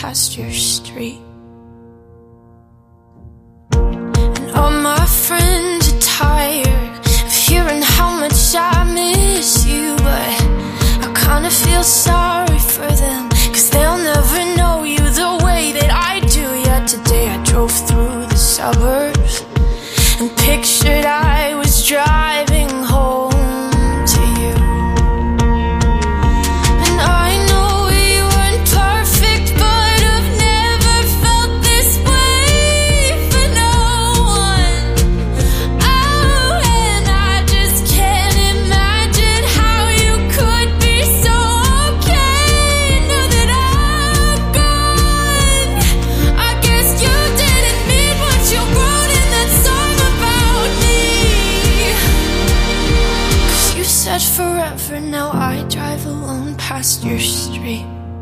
past your street. And all my friends are tired of hearing how much I miss you, but I kinda feel sorry for them, 'cause they'll never know you the way that I do. Yet today I drove through the suburbs and pictured I was driving home to you. And I know we weren't perfect, but I've never felt this way for no one. Oh, and I just can't imagine how you could be so okay now that I'm gone. I guess you didn't mean what you wrote in that song about me. 'Cause you said forever, now I drive alone past your street.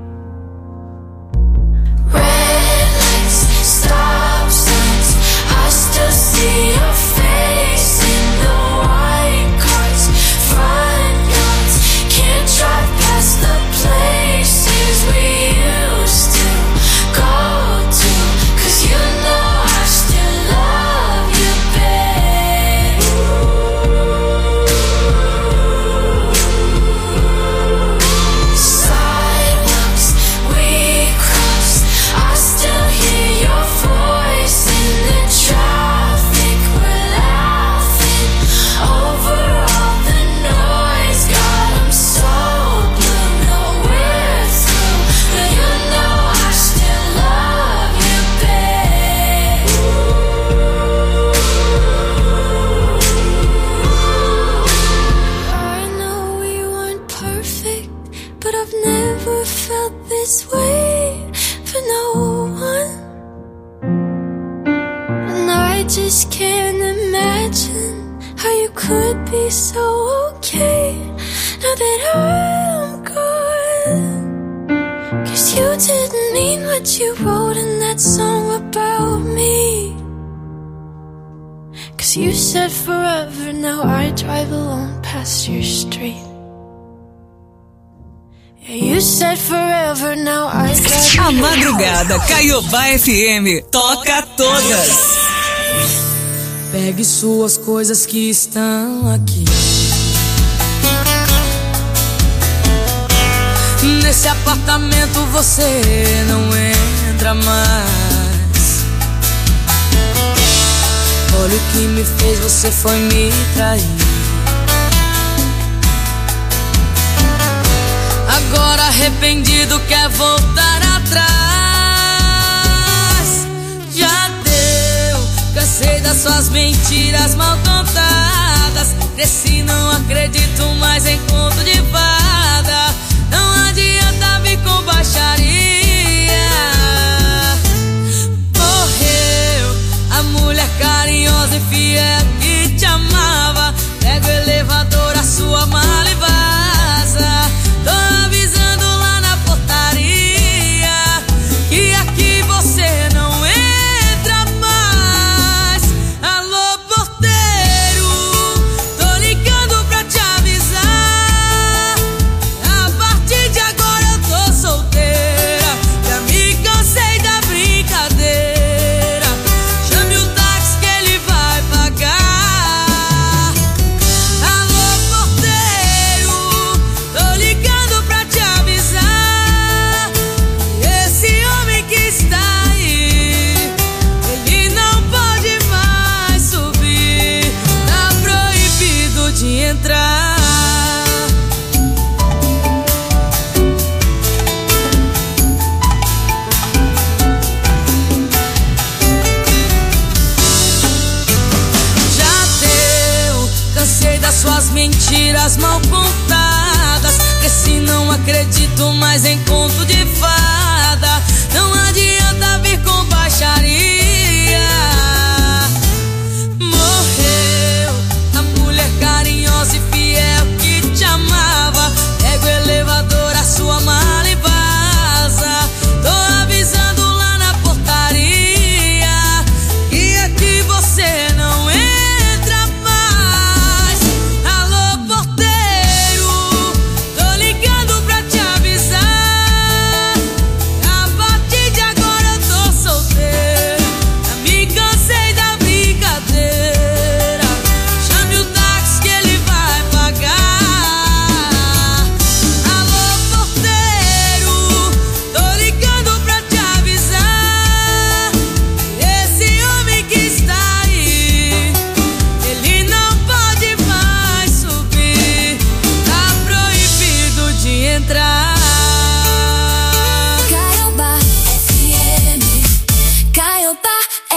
Red lights, stop signs, I still see your face in the white cars, front yards. Can't drive past the places we used to go to, 'cause you know I still love you, babe. Sidewalks we crossed, I still hear your voice in the traffic. We're laughing over all the noise. God, I'm so blue, no we're through, but you know I still love you, babe. I know we weren't perfect, but I've never felt this way for no one. And I just can't imagine how you could be so okay now that I'm gone. 'Cause you didn't mean what you wrote in that song about me. 'Cause you said forever, now I drive alone past your street. Yeah, you said forever, now I drive A madrugada Caiobá FM toca todas. Pegue suas coisas que estão aqui. Nesse apartamento você não entra mais. Olha o que me fez, você foi me trair. Agora arrependido quer voltar atrás. Já deu, cansei das suas mentiras mal contadas. Cresci, não acredito mais em conto de fada. Não adianta vir com baixaria. Morreu a mulher carinhosa e fiel que te amava. Pega o elevador, a sua mala e vaza. Tô avisando lá na portaria que aqui você não entra mais. Alô, porteiro, tô ligando pra te avisar. A partir de agora eu tô solteira, já me cansei da brincadeira. Chame o táxi que ele vai pagar. Alô, porteiro, tô ligando pra te avisar. Esse homem que está aí, ele não pode mais subir. Tá proibido de entrar. Já deu, cansei das suas mentiras mal contadas. Cresci, não acredito mais em conto de fada. Não adianta vir com baixaria. Morreu a mulher carinhosa e fiel que te amava. Pega o elevador, a sua mala e vaza. Tô avisando lá na portaria que aqui você não entra mais. Alô, porteiro, tô ligando pra te avisar. A partir de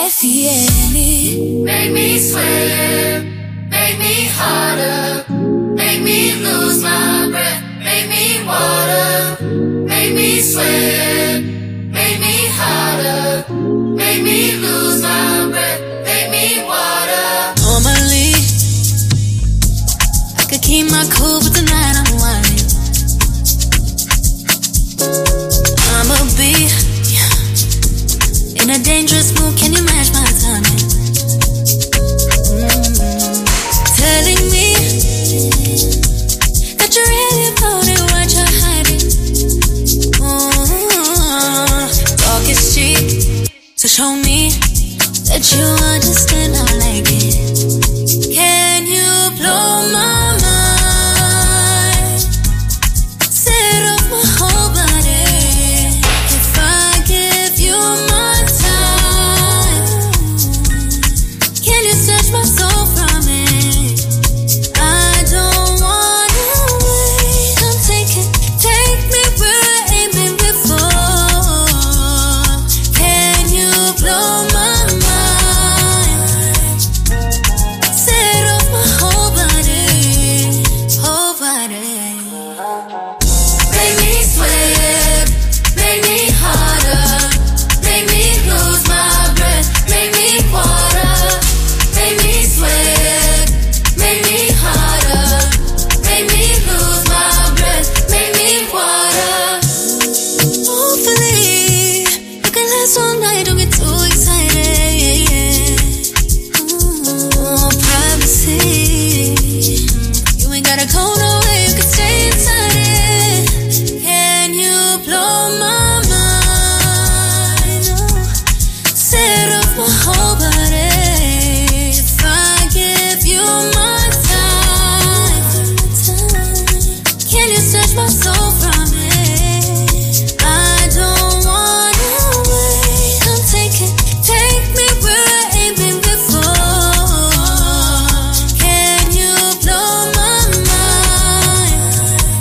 FM. Make me sweat, make me harder, make me lose my breath, make me water, make me sweat, make me harder, make me lose my breath, make me water. Normally, I could keep my cool, but tonight I'm whining. I'ma be in a dangerous mood, can you match my timing? Telling me that you're really about it, what you're hiding. Talk is cheap, so show me that you understand I like it. Can you blow my mind? Set off my whole body. If I give you my time, can you snatch my soul from it? I don't wanna wait. Come take me where I ain't been before. Can you blow my mind? Set off my whole body, whole body. Make me sweat, make me harder, make me lose my breath, make me water, make me sweat, make me harder, make me lose my breath, make me water. Hopefully, you can last all night, don't get too excited. Privacy, you ain't gotta go nowhere, you can stay inside it. Can you blow my mind? Set off my whole body. If I give you my time, can you snatch my soul from it? I don't wanna wait. Come take me where I ain't been before. Can you blow my mind?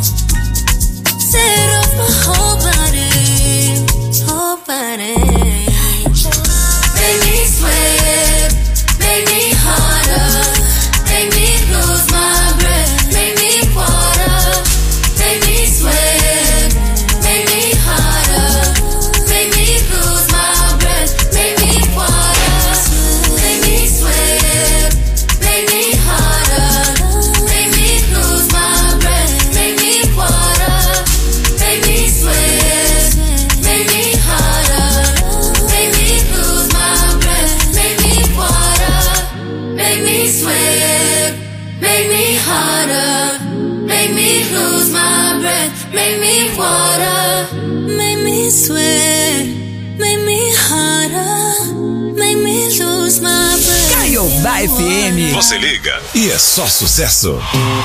Set off my whole body, whole body. Make me sweat, make me harder, make me lose my breath, make me water, make me sweat, make me harder, make me lose my breath, make me water, make me sweat, make me harder, make me lose my breath, make me water, make me sweat, make me harder, make me lose my breath, make me water, make me sweat, make me harder, make me lose my breath, make me water, make me sweat, make me harder, make me lose my breath. Caiobá FM. Você liga e é só sucesso.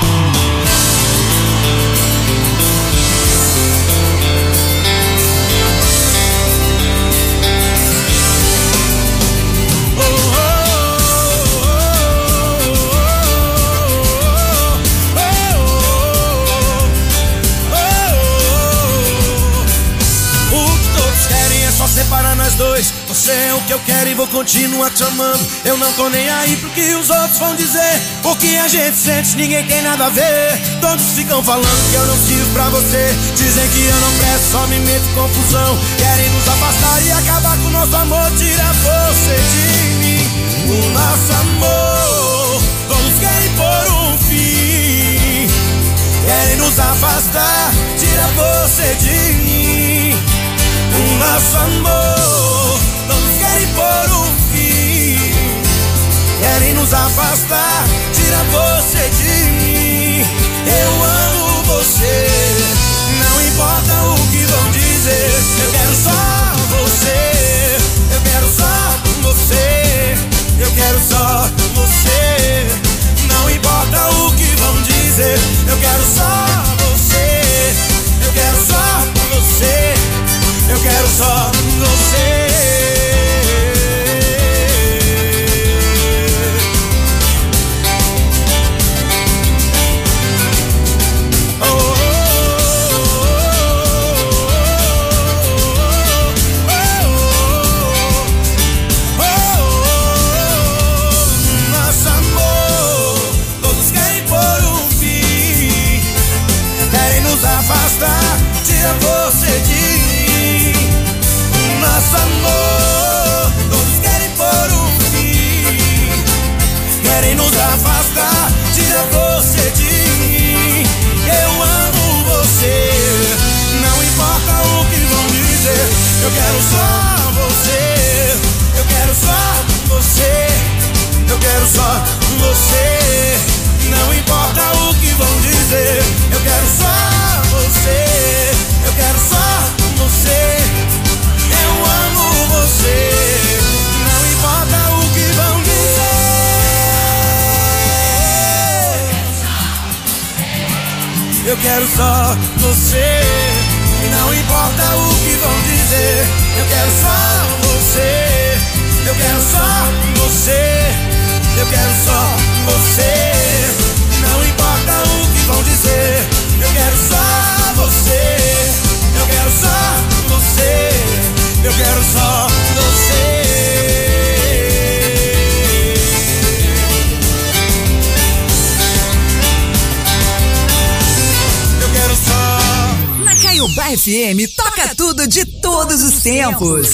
O que todos querem é só separar nós dois. Você é o que eu quero e vou continuar te amando. Eu não tô nem aí pro que os outros vão dizer. O que a gente sente ninguém tem nada a ver. Todos ficam falando que eu não sirvo pra você. Dizem que eu não presto, só me meto em confusão. Querem nos afastar e acabar com o nosso amor. Tira você de mim, o nosso amor. Todos querem pôr um fim. Querem nos afastar, tira você de mim, o nosso amor. Todos querem pôr um fim. Querem nos afastar, tira você de mim. Eu amo você, não importa o que vão dizer. Eu quero só você, eu quero só você, eu quero só você. Não importa o que vão dizer. Eu quero só você, eu quero só você, eu quero só você. eu quero só você. Não importa o que vão dizer, eu quero só você. Eu quero só você. Eu quero só você. Não importa o que vão dizer, eu quero só você. Eu quero só você. Eu quero só você. Eu quero só. Na Caiobá FM toca tudo de todos os tempos.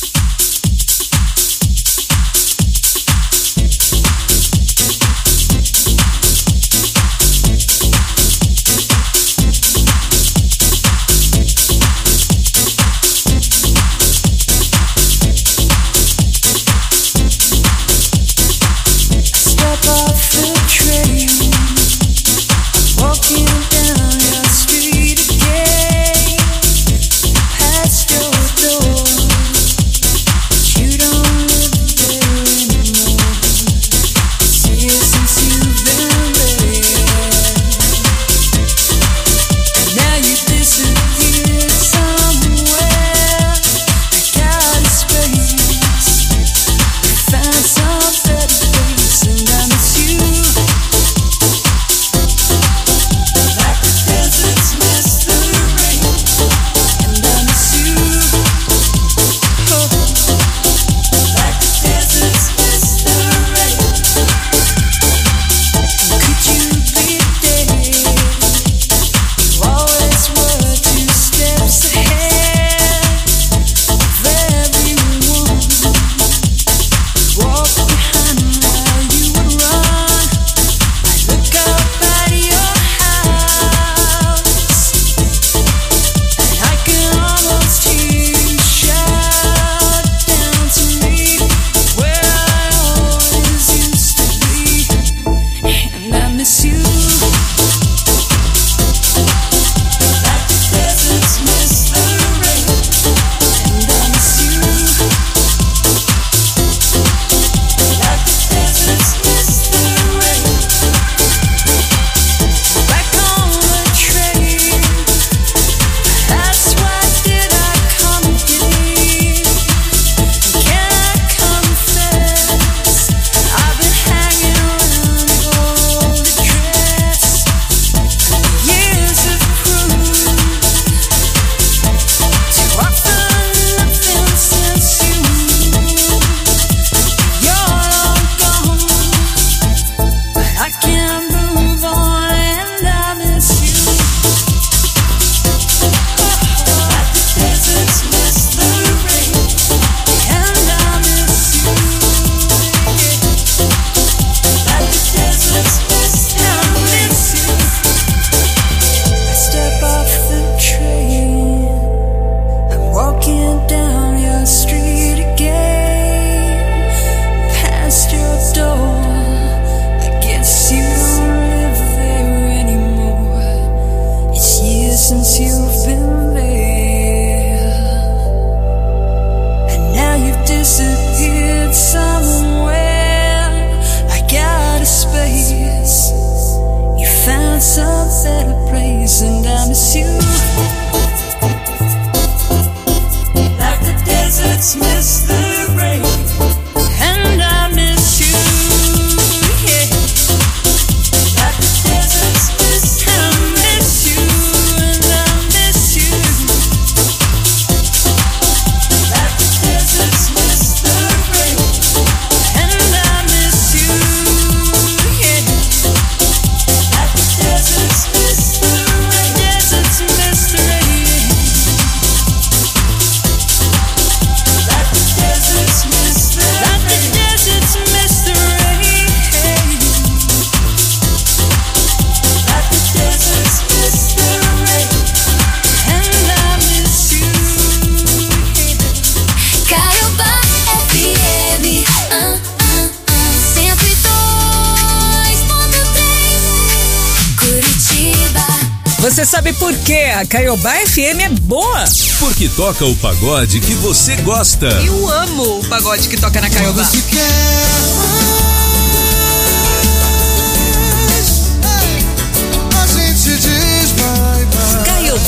Você sabe por que a Caiobá FM é boa? Porque toca o pagode que você gosta. Eu amo o pagode que toca na Caiobá. Você quer mais, a gente diz mais.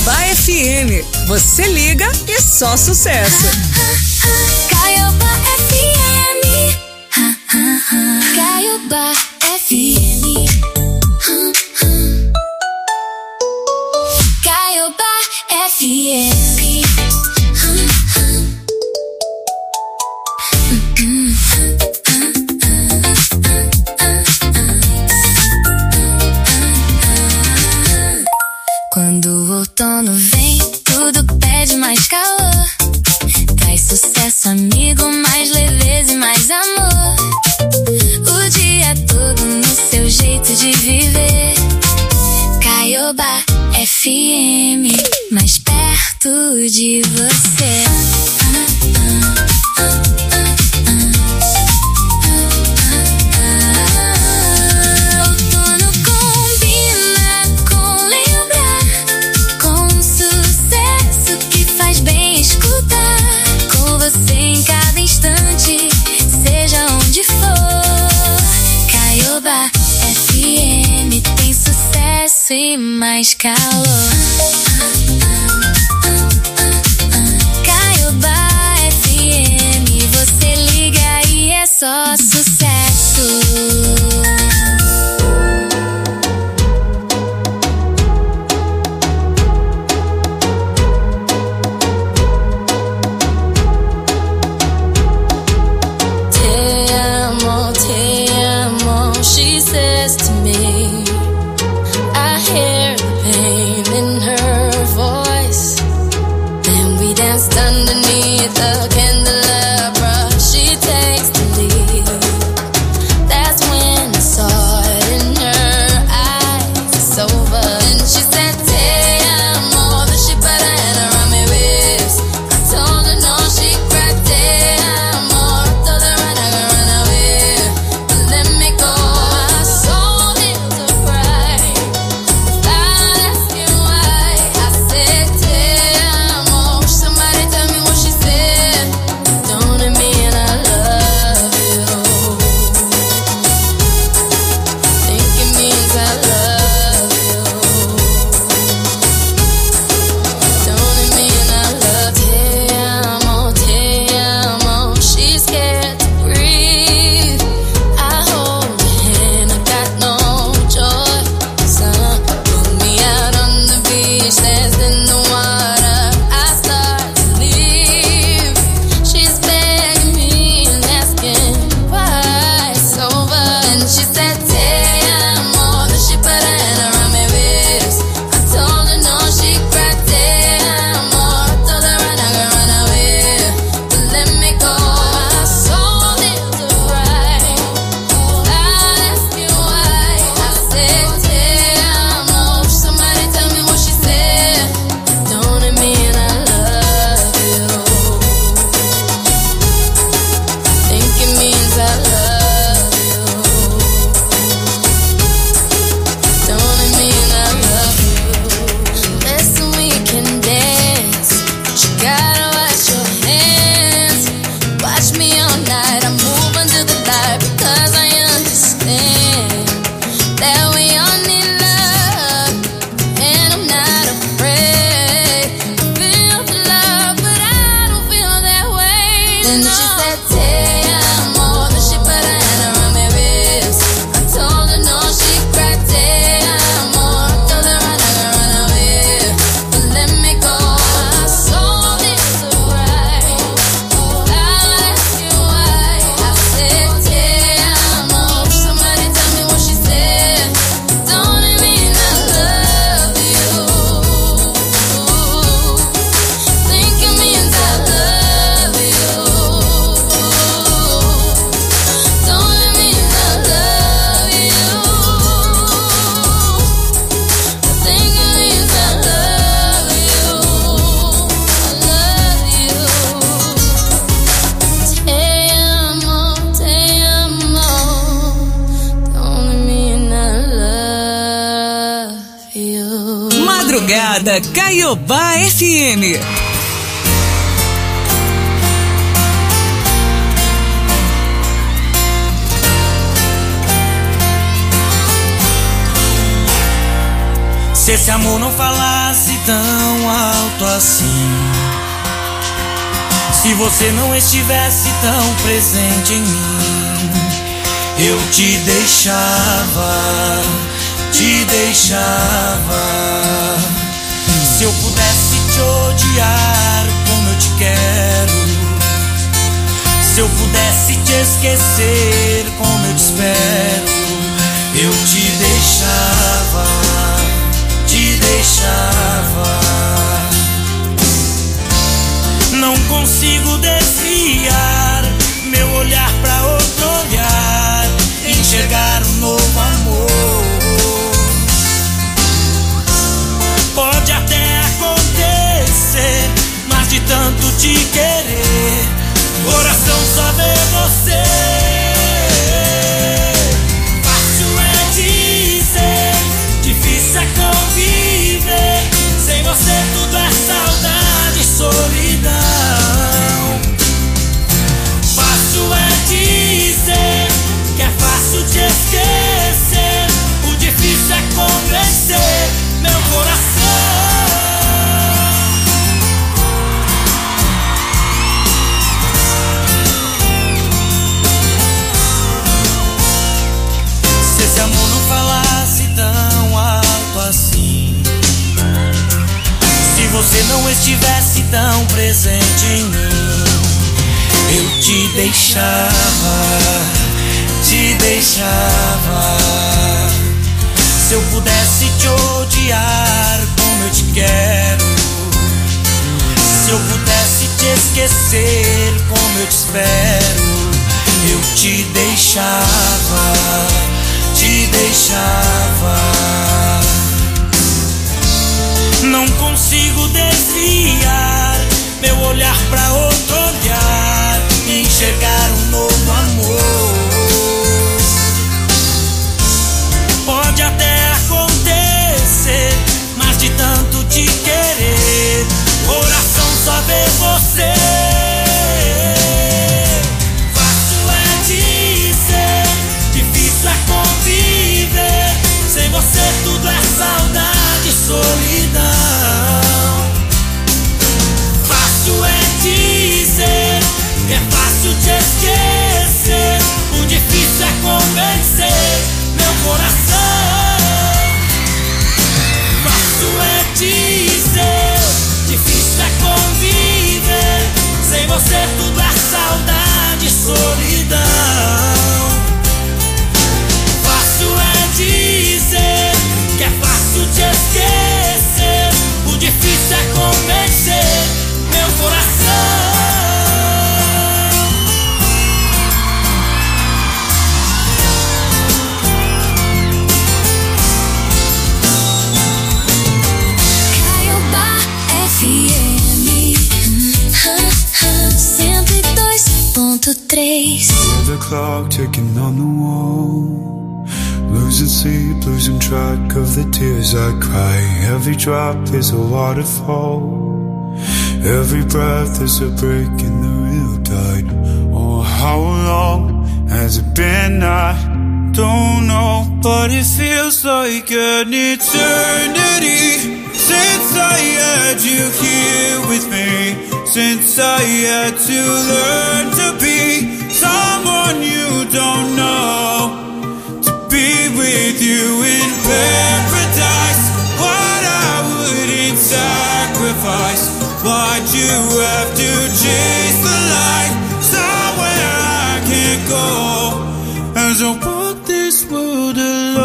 Caiobá FM. Você liga e só sucesso. Caiobá FM. Caiobá FM. Caiobá FM. Quando o outono vem, tudo pede mais calor. Traz sucesso, amigo, mais leveza e mais amor. O dia todo no seu jeito de viver. Caiobá FM, mais perto de você. Outono combina com lembrar, com sucesso que faz bem escutar. Com você em cada instante, seja onde for. Caiobá FM tem sucesso e mais calor. Caiobá FM, você liga e é só sucesso. Te amo, she says to me. I hear the pain in her voice. Then we danced underneath the candelabra. She takes the lead. That's when I saw it in her eyes. It's over. And she said, te amo, then she put her hand around my waist. I told her no, she cried, te amo. Told her run, I can run away, but let me go. My soul needs a cry. Without asking why, I said, te amo. Somebody tell me what she said. Don't it mean I love you? Think it means I love you. Don't it mean I love you? Te amo, she's scared to breathe. I hold her hand, I got no choice. Put me out on the beach, danced in the water. I start to leave. She's begging me and asking why it's over. And she said, te amo, then she put her hand around my waist. I told her no, she cried, te amo. Told her run, I can run away, but let me go. My soul needs a cry. Without asking why, I said, te amo. Somebody tell me what she said. Don't it mean I love you? Think it means I love you. Don't it mean I love you? Listen, we can dance, but you gotta wash your hands. Watch me all night, I move under the light because I understand that we all need love, and I'm not afraid to feel the love, but I don't feel that way. Then she said, te amo, then she put her hand around my waist. I told her no, she cried, te amo. Told her run, I can run away, but let me go. My soul needs a cry. Without asking why, I said, te amo. Somebody tell me what she said. Don't it mean I love you? Think it means I love you. Don't it mean I love you? I think it means I love you. I love you. Te amo. Don't it mean I love you? Madrugada Caiobá FM. Se esse amor não falasse tão tão alto assim. Se você não estivesse tão presente em mim, eu te deixava, te deixava. Se eu pudesse te odiar como eu te quero, se eu pudesse te esquecer como eu te espero, eu te deixava, te deixava. Não consigo desviar meu olhar pra outro olhar, enxergar um novo amor. Pode até acontecer, mas de tanto te querer, coração só vê você. Fácil é dizer, difícil é conviver. Sem você tudo é saudade e solidão. Fácil é dizer que é fácil te esquecer. O difícil é convencer meu coração. Se esse amor não falasse tão alto assim, se você não estivesse tão presente em mim, eu te deixava, te deixava. Se eu pudesse te odiar como eu te quero, se eu pudesse te esquecer como eu te espero, eu te deixava, te deixava. Não consigo desviar meu olhar pra outro olhar, enxergar um novo amor. Pode até acontecer, mas de tanto te querer, coração só vê você. Fácil é dizer, difícil é conviver. Sem você tudo é saudade e solidão. Fácil é dizer que é fácil te esquecer. O difícil é convencer meu coração. Fácil é dizer, difícil é conviver. Sem você tudo é saudade e solidão. Fácil é dizer que é fácil te esquecer. O difícil é convencer meu coração. Caiobá FM 102.3. The clock ticking on the wall, losing sleep, losing track of the tears I cry. Every drop is a waterfall, every breath is a break in the real tide. Oh, how long has it been? I don't know, but it feels like an eternity since I had you here with me, since I had to learn to be someone you don't know, to be with you in paradise. What I wouldn't sacrifice, why'd you have to chase the light somewhere I can't go, as I walk this world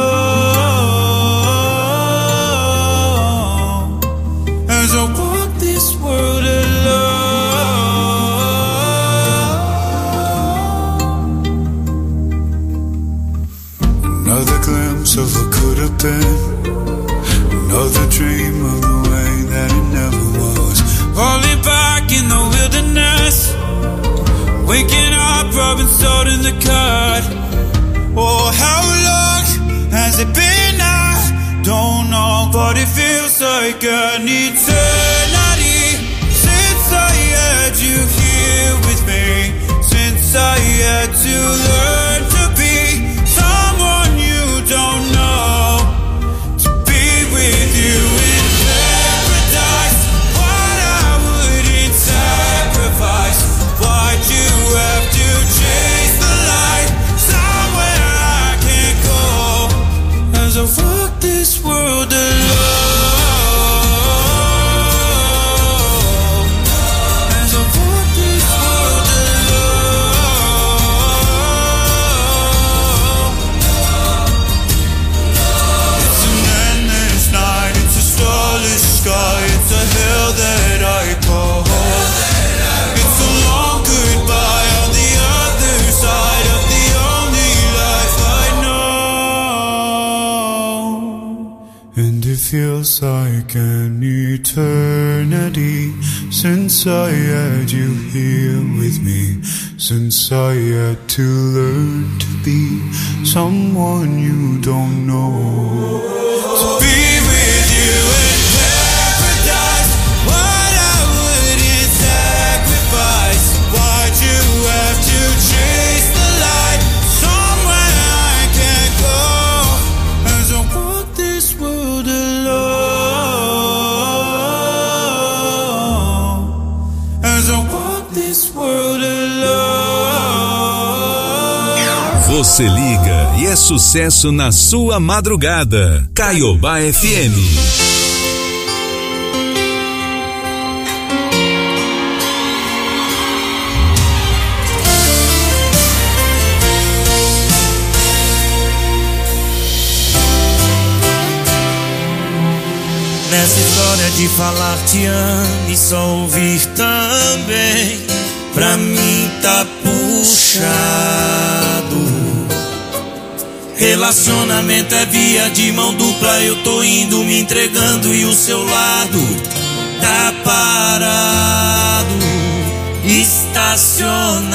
alone, as I walk this world alone. Another glimpse of what could have been, another dream of the way that it never was. Falling back in the wilderness, waking up, rubbing salt in the cut. Oh, how long has it been? I don't know, but it feels like an eternity since I had you here with me, since I had to learn to be someone you don't know, to be with you in paradise. feels like an eternity since I had you here with me, since I had to learn to be someone you don't know. To be with you in paradise, what I wouldn't sacrifice. Why'd you have to chase the light somewhere I can't go? As I walk this world alone, as I walk this world alone. Você liga e é sucesso na sua madrugada. Caiobá FM. Nessa história de falar te amo e só ouvir também, pra mim tá puxado. Relacionamento é via de mão dupla, eu tô indo me entregando e o seu lado tá parado, estacionado.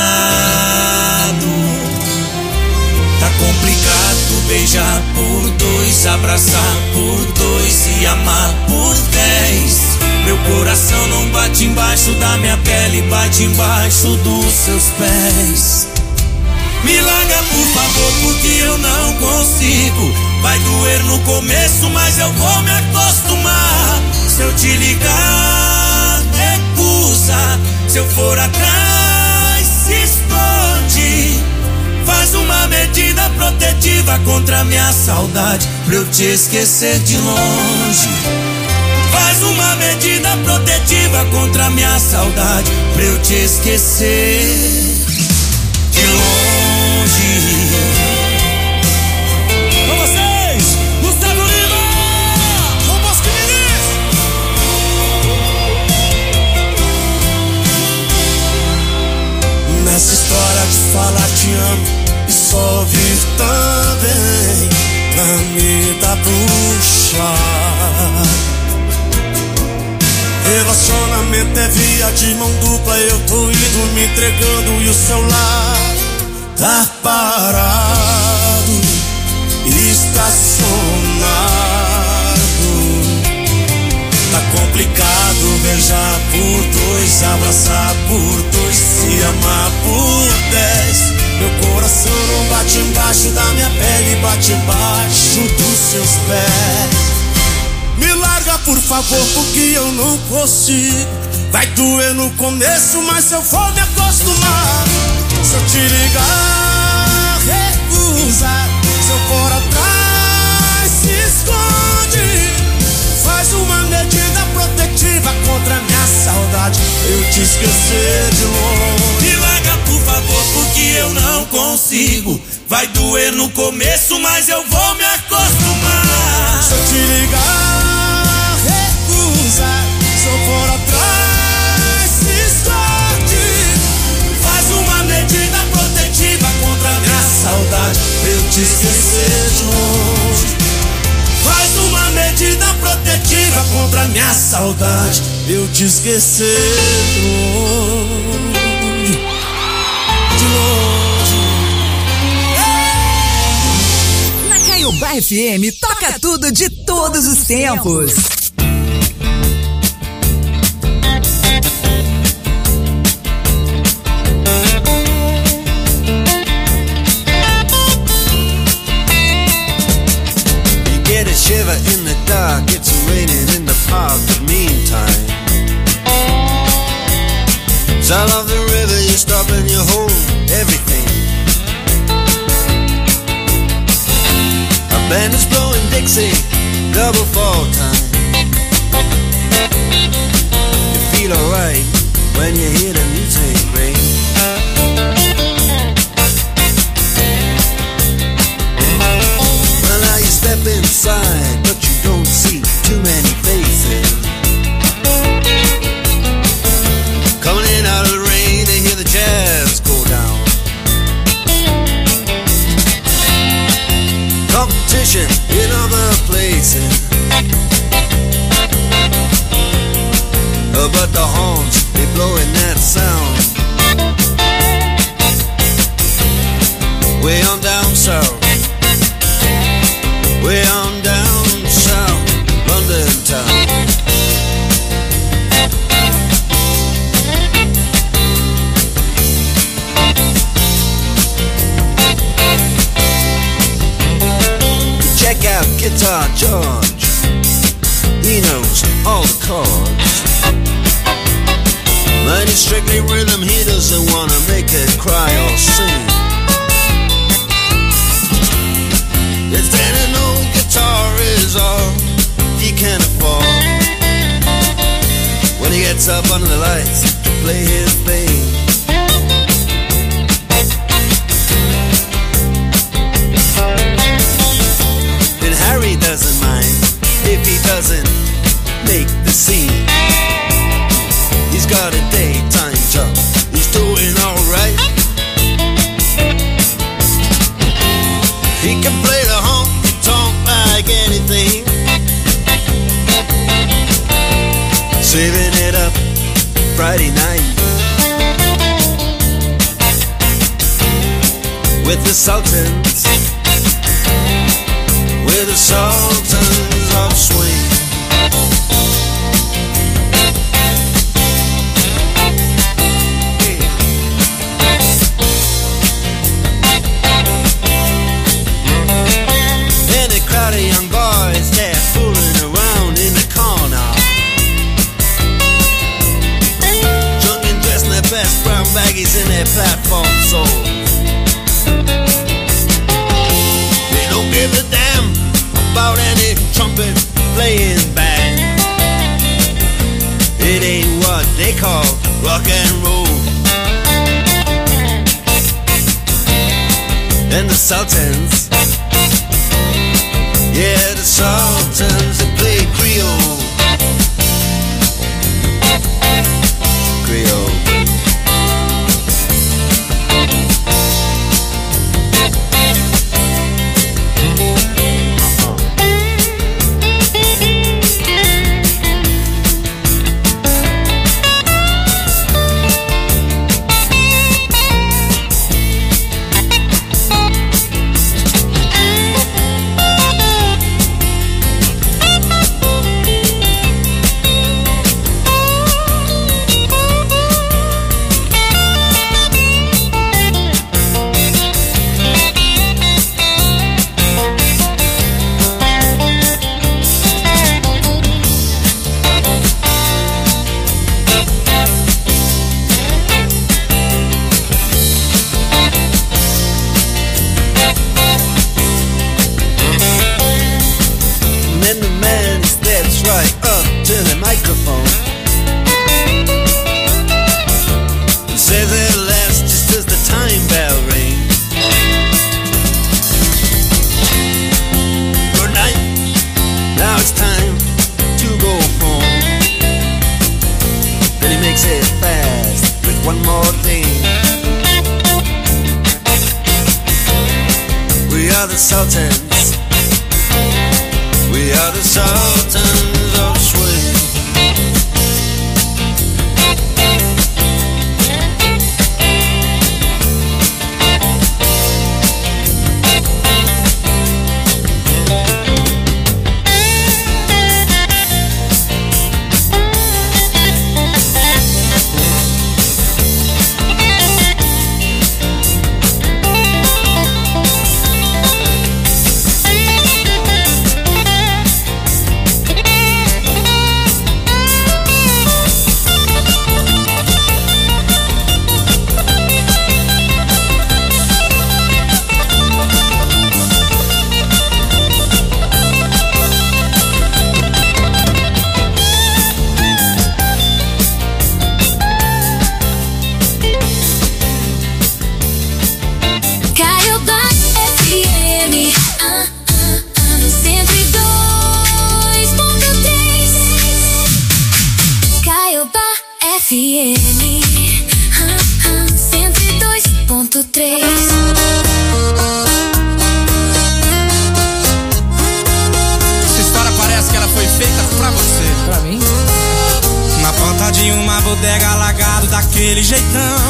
Tá complicado beijar por dois, abraçar por dois e amar por 10. Meu coração não bate embaixo da minha pele, bate embaixo dos seus pés. Me larga por favor, porque eu não consigo. Vai doer no começo, mas eu vou me acostumar. Se eu te ligar, recusa. Se eu for atrás, se esconde. Faz uma medida protetiva contra a minha saudade, pra eu te esquecer de longe. Faz uma medida protetiva contra a minha saudade, pra eu te esquecer de longe. Com vocês, Gustavo Lima, com Bosque Minis. Nessa história de falar te amo e só ouvir também, pra mim tá puxado. Relacionamento é via de mão dupla, eu tô indo me entregando e o seu lado tá parado, estacionado. Tá complicado beijar por dois, abraçar por dois, se amar por 10. Meu coração não bate embaixo da minha pele, bate embaixo dos seus pés. Me larga por favor, porque eu não consigo. Vai doer no começo, mas eu vou me acostumar. Se eu te ligar, recusa. Se eu for atrás, se esconde. Faz uma medida protetiva contra a minha saudade, eu te esquecer de longe. Me larga por favor, porque eu não consigo. Vai doer no começo, mas eu vou me acostumar. Se eu te ligar, recusa. Se eu for atrás, se esconde. Faz uma medida protetiva contra a minha saudade, pra eu te esquecer de longe. Faz uma medida protetiva contra a minha saudade, pra eu te esquecer de longe. De longe. Na Caiobá FM toca tudo de todos os tempos. Shiver in the dark, it's raining in the park, but meantime sound of the river, you stop and you hold everything. A band is blowing Dixie, double fall time. You feel alright when you hear the music ring. Well, now you step inside, but you don't see too many faces. Coming in out of the rain, they hear the jazz go down. Competition in other places. way on down south, way on down south, London town. Check out Guitar George, he knows all the chords. But it's strictly rhythm, he doesn't wanna make it cry or sing. If then an old guitar is all he can afford, when he gets up under the lights to play his thing. And Harry doesn't mind if he doesn't make the scene. He's got a daytime job, he's doing alright. He can play the honky-tonk like anything, saving it up Friday night with the Sultans, with the Sultans of Swing. Crowd of young boys, they're fooling around in the corner, drunk and dressed in their best brown baggies in their platform soles. They don't give a damn about any trumpet playing band. It ain't what they call rock and roll. And the Sultans, yeah, the Sultans, they play Creole. Creole. Essa história parece que ela foi feita pra você. Pra mim? Na porta de uma bodega alagado daquele jeitão,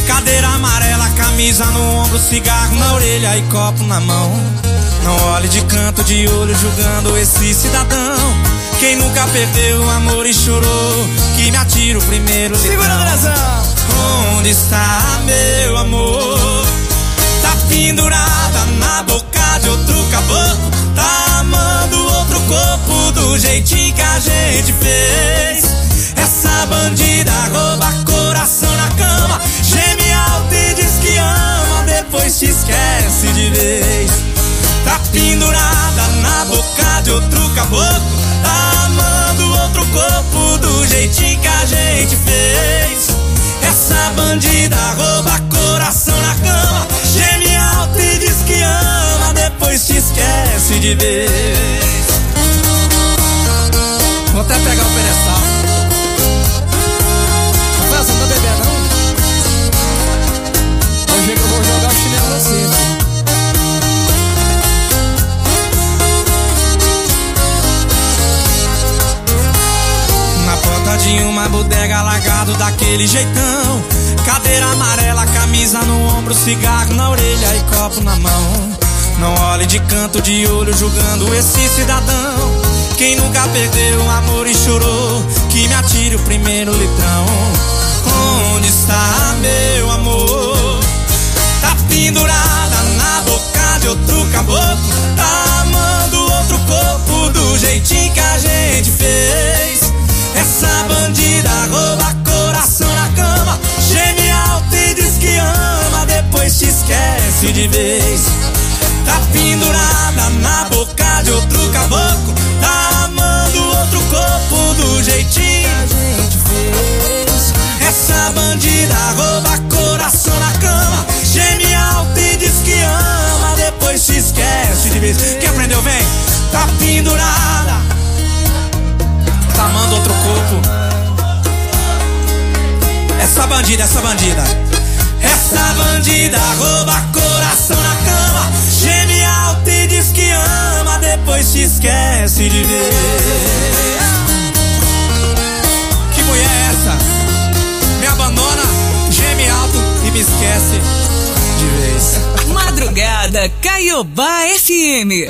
Cadeira amarela, camisa no ombro, cigarro na orelha e copo na mão. Não olhe de canto de olho julgando esse cidadão. Quem nunca perdeu o amor e chorou, que me atira o primeiro litrão. Segura, Andrezão! Onde está meu amor? Tá pendurada na boca de outro caboclo, tá amando outro corpo do jeitinho que a gente fez. Essa bandida rouba coração na cama, geme alto e diz que ama, depois te esquece de vez. Tá pendurada na boca de outro caboclo, tá amando outro corpo do jeitinho que a gente fez. Essa bandida rouba coração na cama, geme alto e diz que ama, depois te esquece de vez. Vou até pegar o pedestal. Rafael, você não tá bebendo, não? Hoje eu vou jogar o chinelo em você. Na porta de uma bodega, largado daquele jeitão. Cadeira amarela, camisa no ombro, cigarro na orelha e copo na mão. Não olhe de canto de olho julgando esse cidadão. Quem nunca perdeu o amor e chorou, que me atire o primeiro litrão. Onde está meu amor? Tá pendurada na boca de outro caboclo, tá amando outro corpo do jeitinho que a gente fez. Essa bandida rouba coração na cama, geme alto e diz que ama, depois te esquece de vez. Tá pendurada na boca de outro caboclo, tá amando outro corpo do jeitinho que a gente fez. Essa bandida rouba coração na cama, geme alto e diz que ama, depois te esquece de vez. Quem aprendeu, vem. Tá pendurada, tá amando outro corpo. Essa bandida, essa bandida. Essa bandida rouba coração na cama, geme alto e diz que ama, depois te esquece de ver. Que mulher é essa? Me abandona, geme alto e me esquece de vez. Madrugada Caiobá FM.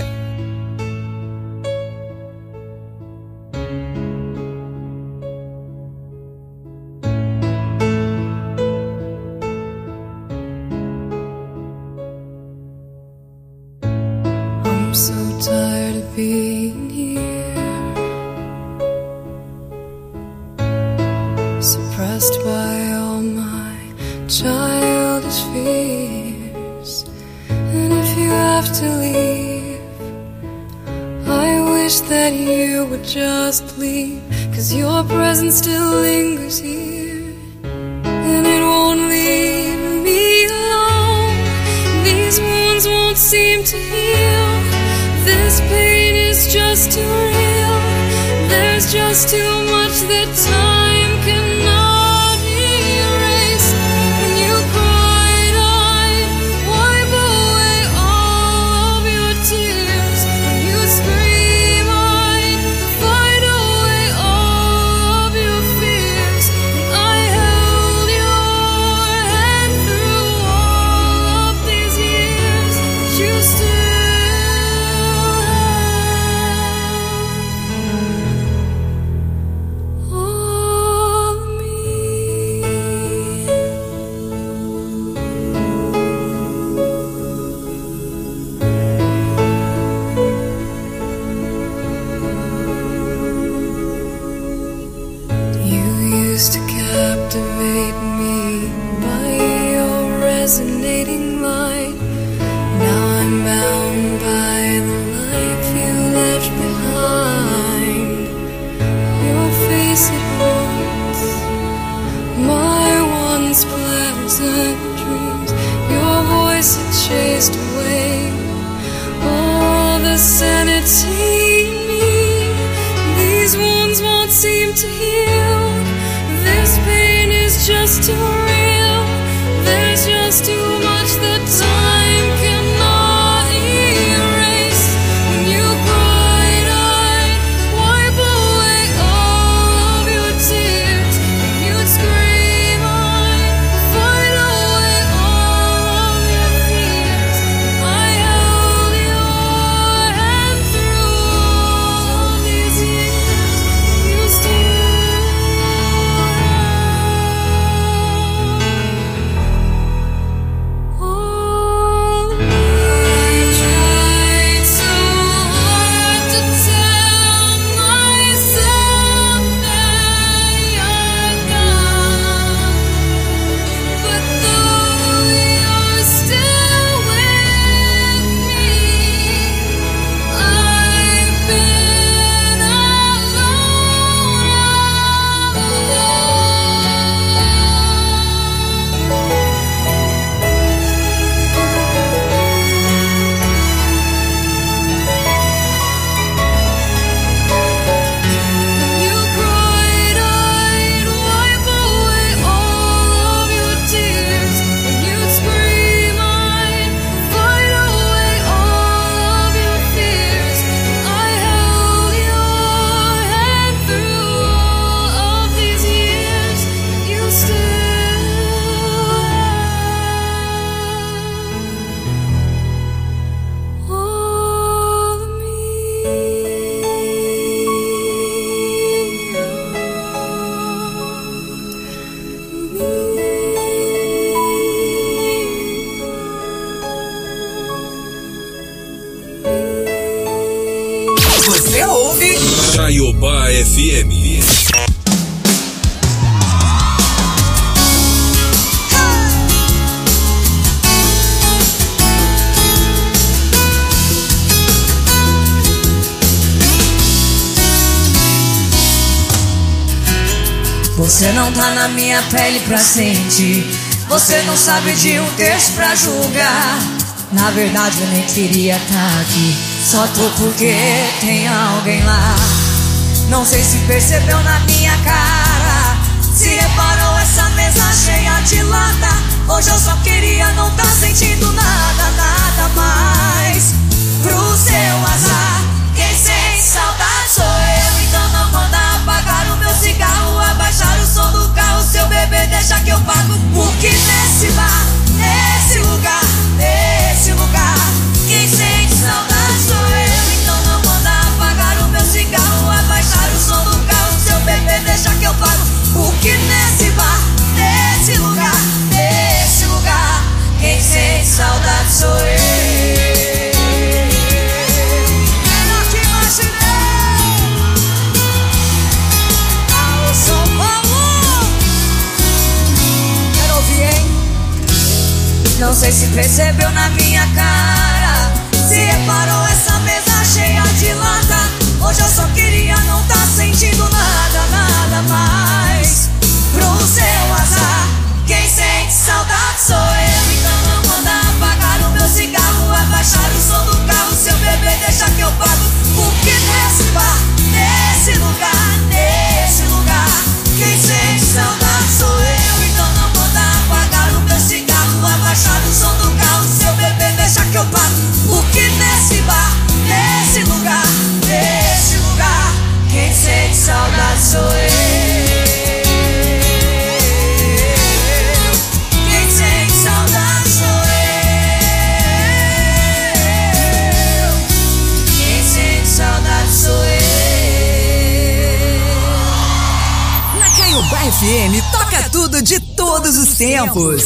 So tired of being here, suppressed by all my childish fears. And if you have to leave, I wish that you would just leave, 'cause your presence still lingers here, and it won't leave me alone. These wounds won't seem to heal. This pain is just too real. There's just too much that time cannot erase. When you cried, I'd wipe away all of your tears. When you scream, I'd fight away all of your fears. And I held your hand through all of these years, but you still to captivate me by your resonating light. Now I'm bound by the life you left behind. Your face it haunts my once pleasant dreams. Your voice it chased away all the sanity in me. These wounds won't seem to heal. This pain is just too real. There's just too much that time cannot erase. When you cried, I'd wipe away all of your tears. When you'd scream, I'd fight away você ouve Caiobá FM. Você não tá na minha pele pra sentir. Você não sabe de um texto pra julgar. Na verdade eu nem queria tá aqui. Só tô porque tem alguém lá. Não sei se percebeu na minha cara. Se reparou essa mesa cheia de lata. Hoje eu só queria não tá sentindo nada, nada mais. Pro seu azar, quem sente saudade sou eu. Então não manda apagar o meu cigarro, abaixar o som do carro. Seu bebê deixa que eu pago. Porque nesse bar, nesse lugar, quem sente saudade sou eu. Então não manda apagar o meu cigarro, abaixar o som do carro. Seu bebê deixa que eu pago. Porque nesse bar, nesse lugar, quem sente saudade sou eu. Não sei se percebeu na minha cara. Se reparou essa mesa cheia de lata. Hoje eu só queria não tá sentindo nada, nada mais. Pro seu azar, quem sente saudade sou eu. Então não manda apagar o meu cigarro, abaixar o som do carro. Seu bebê deixa que eu pago. Porque nesse bar, nesse lugar, quem sente saudade sou eu. Então não manda apagar o meu cigarro, abaixar o som do carro. Seu bebê deixa que eu pago. Porque nesse bar, nesse lugar, quem sente saudade sou eu. Quem sente saudade sou eu. Quem sente saudade sou eu. na Caiobá FM. Toca tudo de todos os tempos.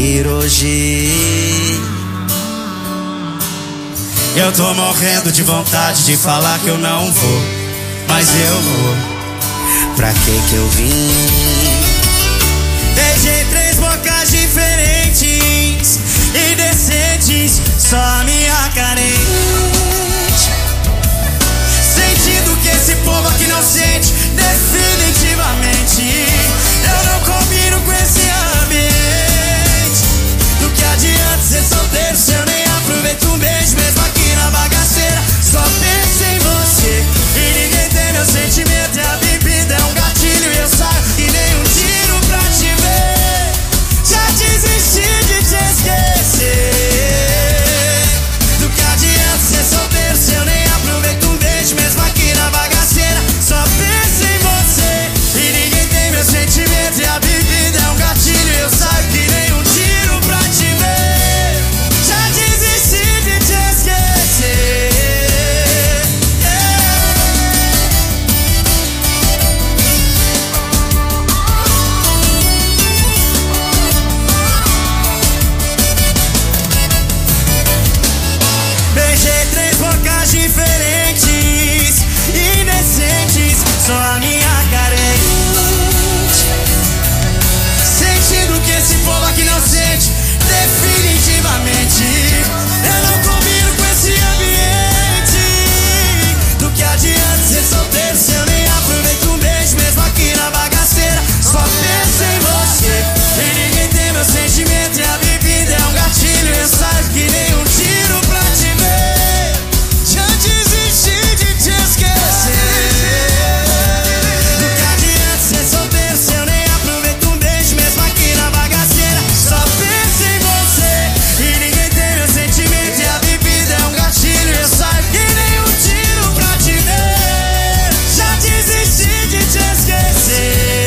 ir hoje. Eu tô morrendo de vontade de falar que eu não vou, mas eu vou. Pra que eu vim? Beijei 3 bocas diferentes e decentes, só a minha carente. Sentindo que esse povo aqui não sente, definitivamente. Eu não combino com esse ambiente. Do que adianta ser solteiro se eu nem aproveito um beijo, mesmo aqui na bagaceira. Só penso em você e ninguém tem meu sentimento. E a bebida é um gatilho e eu saio que nem um tiro pra te ver. Já desisti de te esquecer. Do que adianta ser solteiro se eu nem aproveito um beijo, mesmo aqui na bagaceira. Só penso em você e ninguém tem meu sentimento. E a bebida é um gatilho e eu saio que nem um tiro pra te ver. Já desisti de te esquecer. Beijei 3 bocas diferentes, indecentes, só a minha carente. Sentindo que esse povo aqui não sente, definitivamente. Eu não combino com esse ambiente. Do que adianta ser solteiro se eu nem aproveito um beijo, mesmo aqui na bagaceira. Só penso em você e ninguém tem meu sentimento. E a bebida é um gatilho, eu saio que nem um tiro pra te ver. Já desisti de te esquecer. Do que adianta ser solteiro se eu nem aproveito um beijo, mesmo aqui na bagaceira. Só penso em você e ninguém tem meu sentimento. E a bebida é um gatilho, eu saio que nem um tiro pra te ver. Já desisti de te esquecer.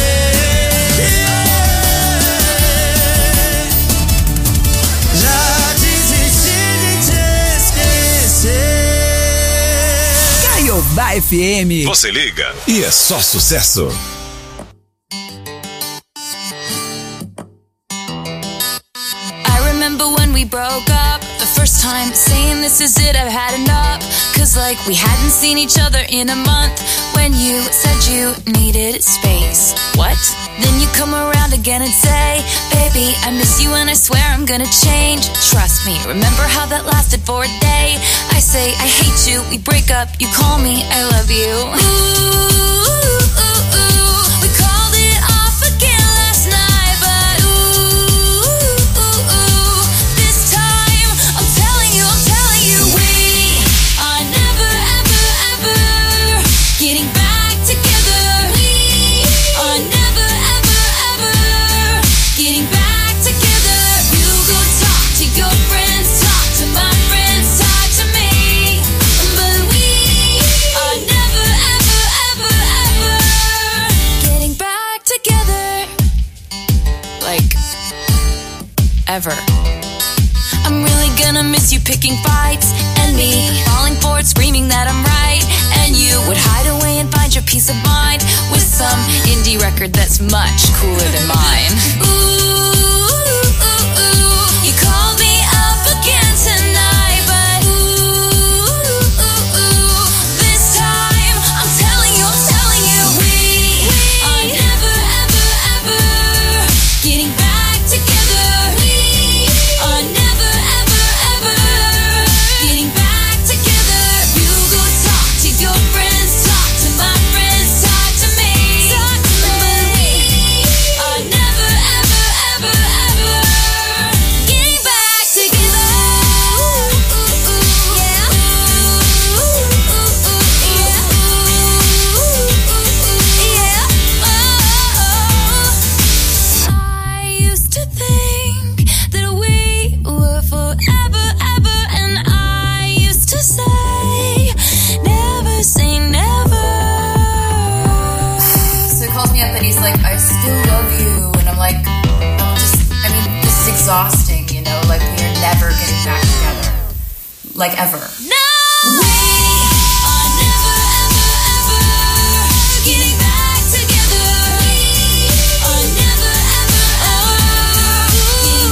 Já desisti de te esquecer. Caiobá FM. Você liga e é só sucesso. I remember when we broke up the first time, saying this is it, I've had enough. Cause like we hadn't seen each other in a month. When you said you needed space. What? Then you come around again and say, baby, I miss you and I swear I'm gonna change. Trust me, remember how that lasted for a day? I say I hate you, we break up, you call me, I love you. We called it off again last night, but this time I'm telling you, we are never, ever, ever getting back together. We are never, ever, ever getting back together. You go talk to your friends, talk to my friends, talk to me, but we are never, ever, ever, ever getting back together. Like, ever. I'm really gonna miss you picking fights, and me falling for it, screaming that I'm right. And you would hide away and find your peace of mind with some indie record that's much cooler than mine. You called me up again tonight, but this time I'm telling you, we are never, ever, ever getting back together. We are never, ever, ever getting back together. You go talk to your friends, talk to my friends, talk to me, but we are never, ever, ever, ever getting back together. I used to think that we were forever, ever, and I used to say, never say never. So he calls me up and he's like, I still love you. And I'm like, this is exhausting, you know? Like, we are never getting back together. Like, ever. No! We are never, ever, ever getting back together. We are never, ever, ever getting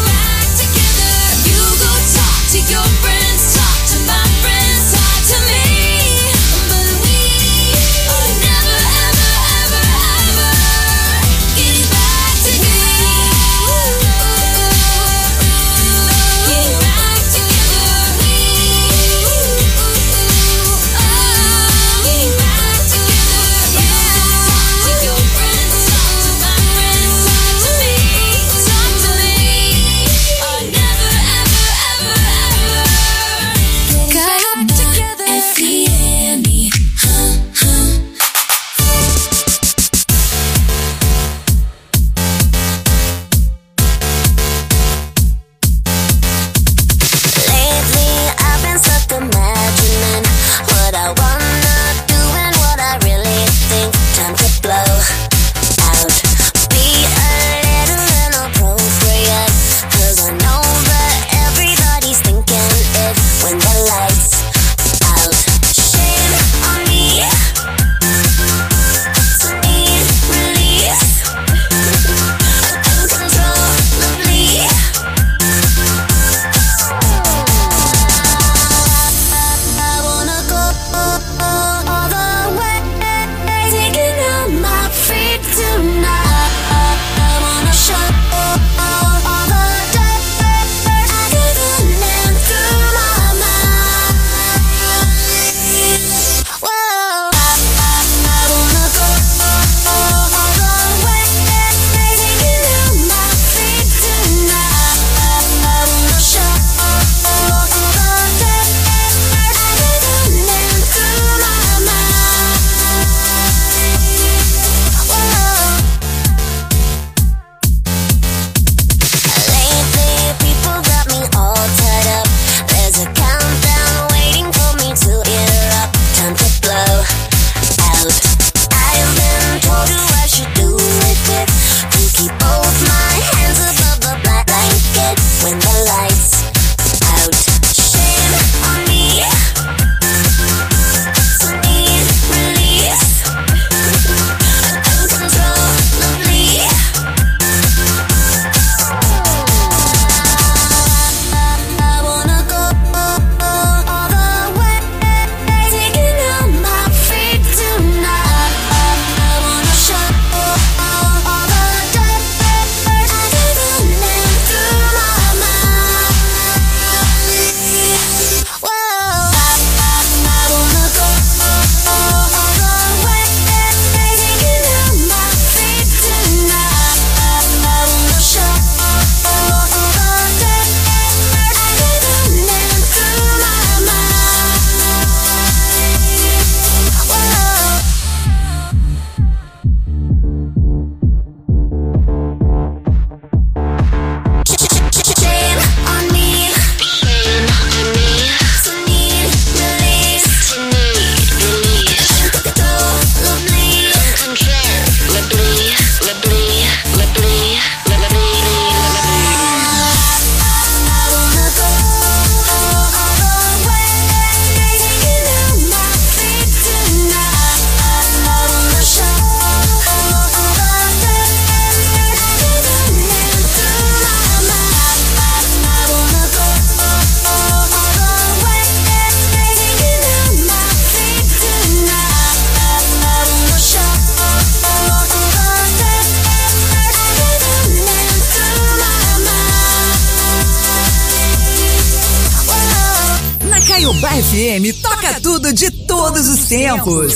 Caiobá FM toca tudo de todos os tempos.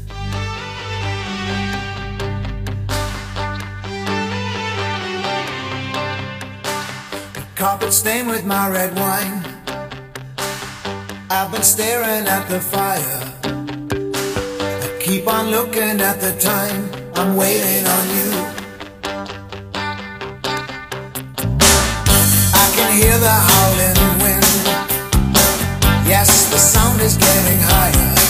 Carpet stained with my red wine. I've been staring at the fire. I keep on looking at the time. I'm waiting on you. I can hear the howling wind. Yes, the sound is getting higher.